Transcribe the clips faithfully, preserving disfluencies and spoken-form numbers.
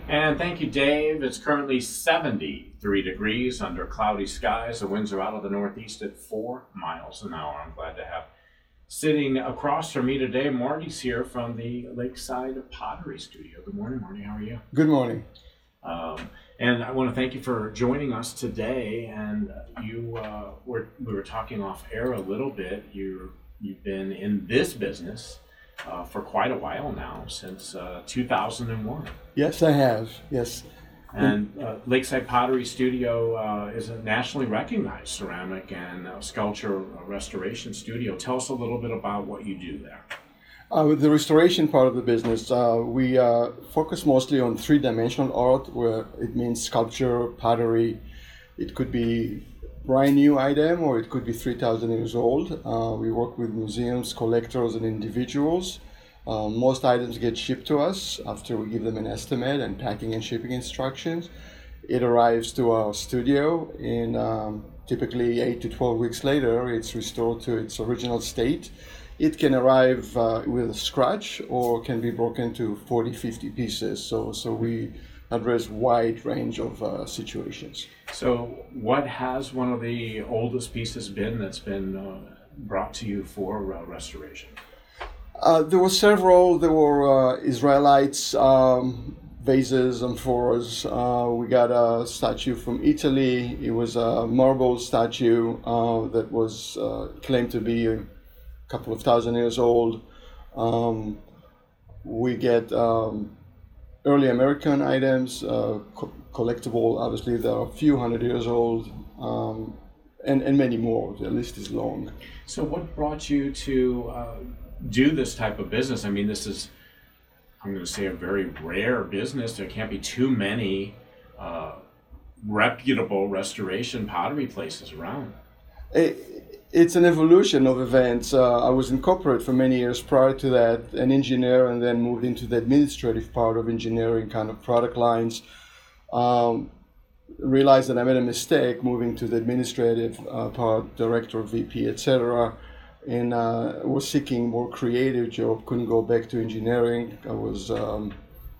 And thank you, Dave. It's currently seventy-three degrees under cloudy skies. The winds are out of the northeast at four miles an hour. I'm glad to have sitting across from me today. Marty's here from the Lakeside Pottery Studio. Good morning, Marty. How are you? Good morning. Um, and I want to thank you for joining us today. And you uh, were we were talking off air a little bit. You you've been in this business uh, for quite a while now, since uh, two thousand one. Yes, I have. Yes. And uh, Lakeside Pottery Studio uh, is a nationally recognized ceramic and uh, sculpture restoration studio. Tell us a little bit about what you do there. Uh, with the restoration part of the business, uh, we uh, focus mostly on three-dimensional art, where it means sculpture, pottery. It could be brand new item, or it could be three thousand years old. Uh, we work with museums, collectors, and individuals. Uh, most items get shipped to us after we give them an estimate and packing and shipping instructions. It arrives to our studio, and um, typically eight to twelve weeks later, it's restored to its original state. It can arrive uh, with a scratch or can be broken to forty, fifty pieces. So, so we address wide range of uh, situations. So what has one of the oldest pieces been that's been uh, brought to you for uh, restoration? Uh, there were several. There were uh, Israelites, um, vases, amphoras. Uh, we got a statue from Italy. It was a marble statue uh, that was uh, claimed to be a couple of thousand years old. Um, we get um, early American items, uh, co- collectible. Obviously, they are a few hundred years old, um, and, and many more. The list is long. So what brought you to uh, do this type of business? I mean, this is, I'm going to say, a very rare business. There can't be too many uh, reputable restoration pottery places around. It, it's an evolution of events. Uh, I was in corporate for many years prior to that, an engineer, and then moved into the administrative part of engineering, kind of product lines. Um, realized that I made a mistake moving to the administrative uh, part, director, V P, et cetera, and uh, was seeking more creative job. Couldn't go back to engineering. I was um,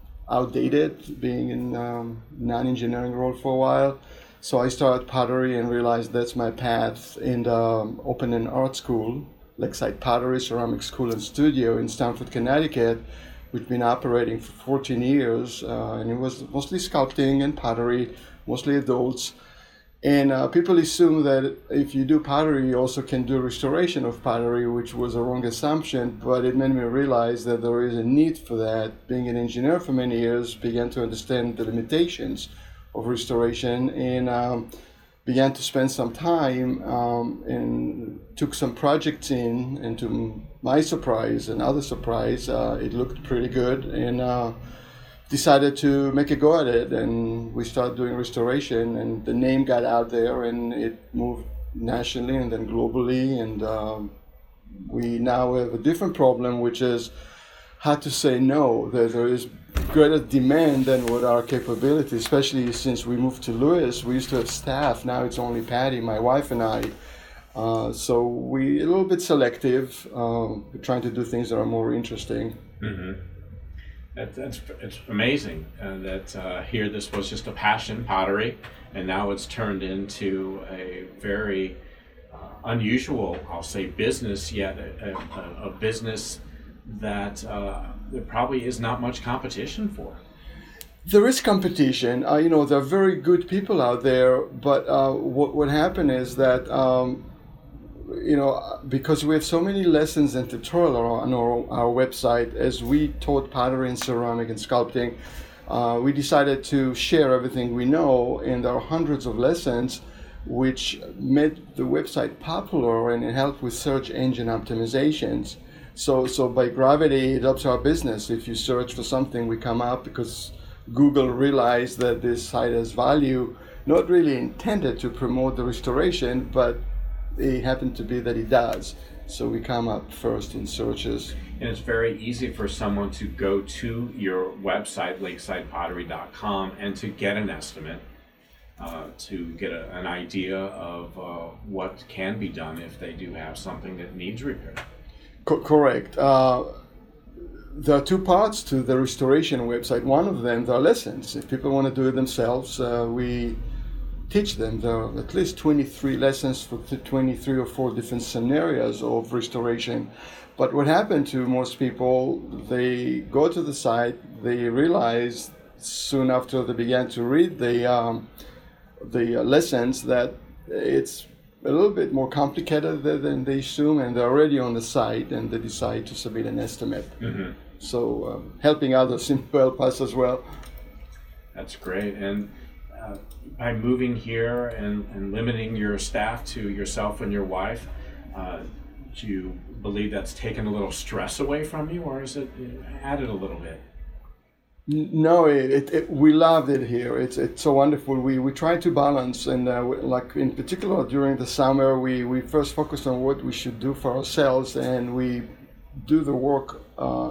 outdated, being in um, non-engineering role for a while. So I started pottery and realized that's my path, and um, opened an art school, Lakeside Pottery Ceramic School and Studio in Stamford, Connecticut, which has been operating for fourteen years, uh, and it was mostly sculpting and pottery, mostly adults. And uh, people assume that if you do pottery, you also can do restoration of pottery, which was a wrong assumption, but it made me realize that there is a need for that. Being an engineer for many years, began to understand the limitations of restoration, and um, began to spend some time um, and took some projects in, and to my surprise and other surprise, uh, it looked pretty good, and uh, decided to make a go at it, and we started doing restoration, and the name got out there, and it moved nationally and then globally, and um, we now have a different problem, which is how to say no. There, there is greater demand than what our capability, especially since we moved to Lewis. We used to have staff. Now it's only Patty, my wife, and I. Uh, so we a little bit selective. Um, we're trying to do things that are more interesting. Mm-hmm. That, that's it's amazing uh, that uh, here this was just a passion, pottery, and now it's turned into a very uh, unusual, I'll say, business, yet a, a, a business that uh, there probably is not much competition for. There is competition. Uh, you know, there are very good people out there, but uh, what what happened is that um, you know, because we have so many lessons and tutorials on our, our website, as we taught pottery and ceramic and sculpting, uh, we decided to share everything we know, and there are hundreds of lessons which made the website popular, and it helped with search engine optimizations. So, so by gravity, it helps our business. If you search for something, we come up because Google realized that this site has value, not really intended to promote the restoration, but it happened to be that it does. So we come up first in searches. And it's very easy for someone to go to your website, lakeside pottery dot com, and to get an estimate, uh, to get a, an idea of uh, what can be done if they do have something that needs repair. Co- correct. Uh, there are two parts to the restoration website. One of them, there are lessons. If people want to do it themselves, uh, we teach them. There are at least twenty-three lessons for twenty-three or four different scenarios of restoration. But what happened to most people, they go to the site, they realize soon after they began to read the, um, the uh, lessons that it's a little bit more complicated than they assume, and they're already on the site and they decide to submit an estimate. Mm-hmm. So um, helping others will help us as well. That's great. And uh, by moving here and, and limiting your staff to yourself and your wife, uh, do you believe that's taken a little stress away from you, or is it added a little bit? No, it, it, it, we loved it here. It's it's so wonderful. We we try to balance, and uh, like in particular during the summer, we, we first focused on what we should do for ourselves, and we do the work uh,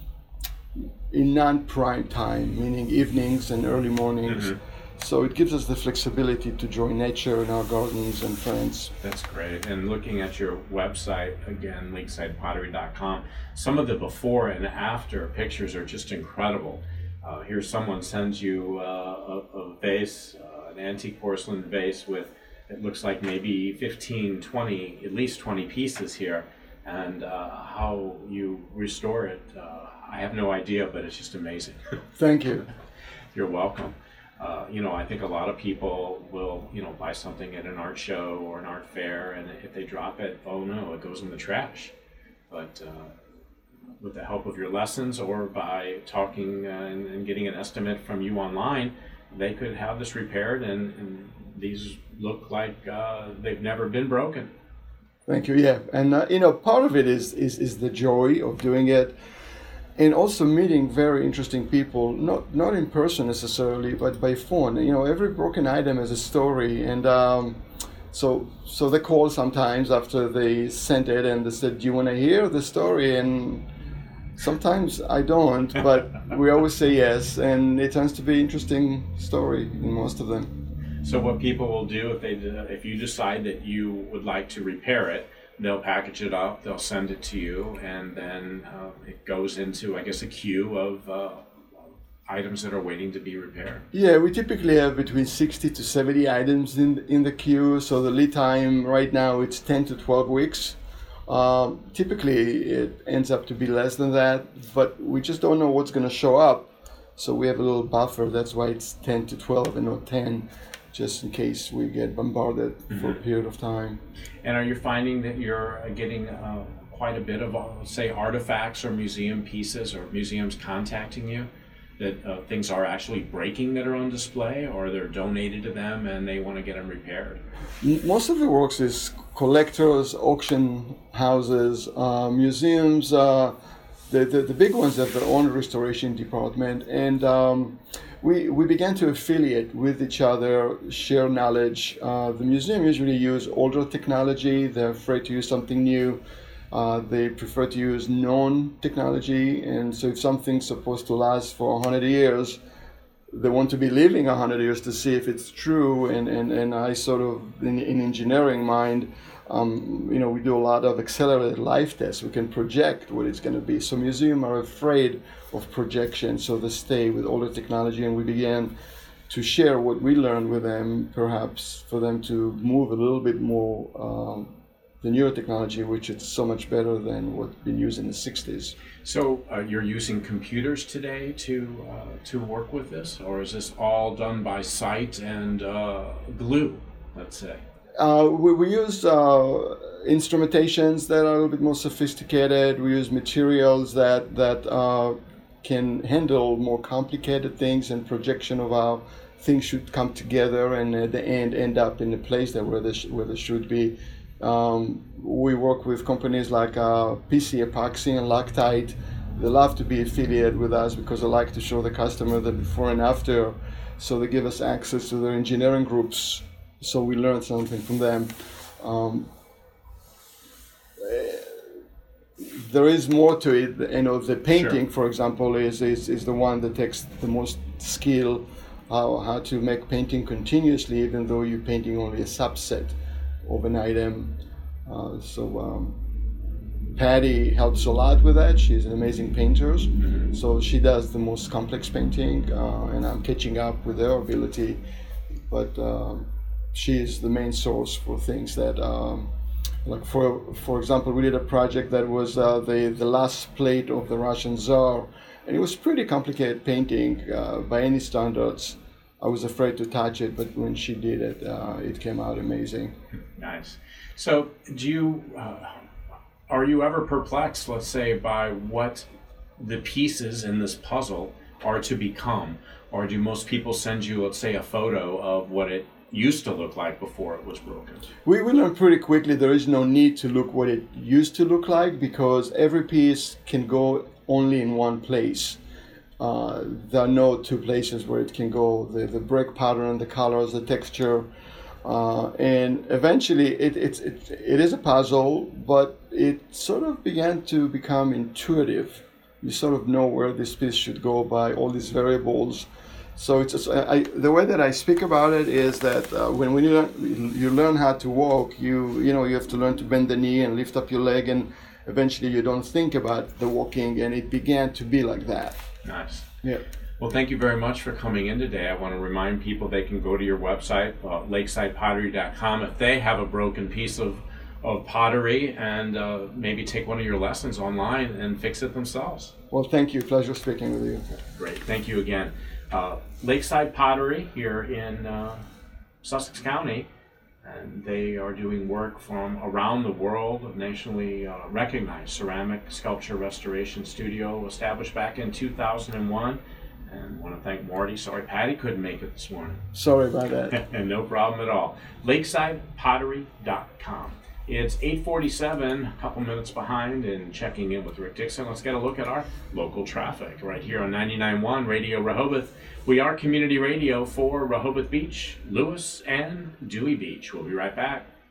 in non-prime time, meaning evenings and early mornings. Mm-hmm. So it gives us the flexibility to join nature in our gardens and friends. That's great. And looking at your website, again, lakeside pottery dot com, some of the before and after pictures are just incredible. Uh, here someone sends you uh, a, a vase, uh, an antique porcelain vase with, it looks like maybe fifteen, twenty, at least twenty pieces here. And uh, how you restore it, uh, I have no idea, but it's just amazing. Thank you. You're welcome. Uh, you know, I think a lot of people will, you know, buy something at an art show or an art fair, and if they drop it, oh no, it goes in the trash. But uh, with the help of your lessons, or by talking uh, and, and getting an estimate from you online, they could have this repaired, and, and these look like uh, they've never been broken. Thank you. Yeah, and uh, you know, part of it is, is is the joy of doing it. And also meeting very interesting people, not not in person necessarily, but by phone. You know, every broken item has a story, and um, so so they call sometimes after they sent it, and they said, "Do you want to hear the story?" And sometimes I don't, but we always say yes, and it tends to be an interesting story in most of them. So what people will do if they if you decide that you would like to repair it, they'll package it up, they'll send it to you, and then uh, it goes into, I guess, a queue of uh, items that are waiting to be repaired. Yeah, we typically have between sixty to seventy items in in the queue, so the lead time right now it's ten to twelve weeks. Um, typically it ends up to be less than that, but we just don't know what's going to show up, so we have a little buffer. That's why it's ten to twelve and not ten. Just in case we get bombarded mm-hmm. for a period of time. And are you finding that you're getting uh, quite a bit of, uh, say, artifacts or museum pieces, or museums contacting you, that uh, things are actually breaking that are on display, or they're donated to them and they want to get them repaired? Most of the works is collectors, auction houses, uh, museums. Uh, the, the, the big ones have their own restoration department, and um, We, we began to affiliate with each other, share knowledge. Uh, the museum usually use older technology. They're afraid to use something new. Uh, they prefer to use known technology. And so if something's supposed to last for one hundred years, they want to be living one hundred years to see if it's true. And, and, and I sort of, in, in engineering mind, um, you know, we do a lot of accelerated life tests. We can project what it's going to be. So museums are afraid of projection, so they stay with older technology, and we began to share what we learned with them, perhaps for them to move a little bit more um, the newer technology, which is so much better than what's been used in the sixties. So uh, you're using computers today to uh, to work with this, or is this all done by sight and uh, glue, let's say? Uh, we, we use uh, instrumentations that are a little bit more sophisticated. We use materials that that uh, can handle more complicated things, and projection of how things should come together and at the end end up in the place that where they, sh- where they should be. Um, we work with companies like uh, P C Epoxy and Loctite. They love to be affiliated with us because they like to show the customer the before and after. So they give us access to their engineering groups, so we learn something from them. Um, there is more to it. You know, the painting, sure. for example, is, is is the one that takes the most skill. How how to make painting continuously, even though you're painting only a subset of an item. Uh, so um, Patty helps a lot with that. She's an amazing painter, so she does the most complex painting, uh, and I'm catching up with her ability. But um, she is the main source for things that, um, like for for example, we did a project that was uh, the the last plate of the Russian Tsar, and it was pretty complicated painting uh, by any standards. I was afraid to touch it, but when she did it, uh, it came out amazing. Nice. So, do you uh, are you ever perplexed, let's say, by what the pieces in this puzzle are to become, or do most people send you, let's say, a photo of what it used to look like before it was broken? We we learned pretty quickly there is no need to look what it used to look like, because every piece can go only in one place. Uh, there are no two places where it can go. The, the break pattern, the colors, the texture, uh, and eventually it, it, it, it is a puzzle, but it sort of began to become intuitive. You sort of know where this piece should go by all these variables. So it's just, I, the way that I speak about it is that uh, when, when you learn, you learn how to walk, you you know you have to learn to bend the knee and lift up your leg, and eventually you don't think about the walking, and it began to be like that. Nice. Yeah. Well, thank you very much for coming in today. I want to remind people they can go to your website, uh, lakeside pottery dot com, if they have a broken piece of, of pottery, and uh, maybe take one of your lessons online and fix it themselves. Well, thank you. Pleasure speaking with you. Great. Thank you again. Uh, Lakeside Pottery here in uh, Sussex County, and they are doing work from around the world, a nationally uh, recognized ceramic sculpture restoration studio established back in two thousand one. And I want to thank Marty. Sorry, Patty couldn't make it this morning. Sorry about that. And no problem at all. lakeside pottery dot com. It's eight forty-seven, a couple minutes behind, and checking in with Rick Dixon. Let's get a look at our local traffic right here on ninety-nine point one Radio Rehoboth. We are community radio for Rehoboth Beach, Lewis, and Dewey Beach. We'll be right back.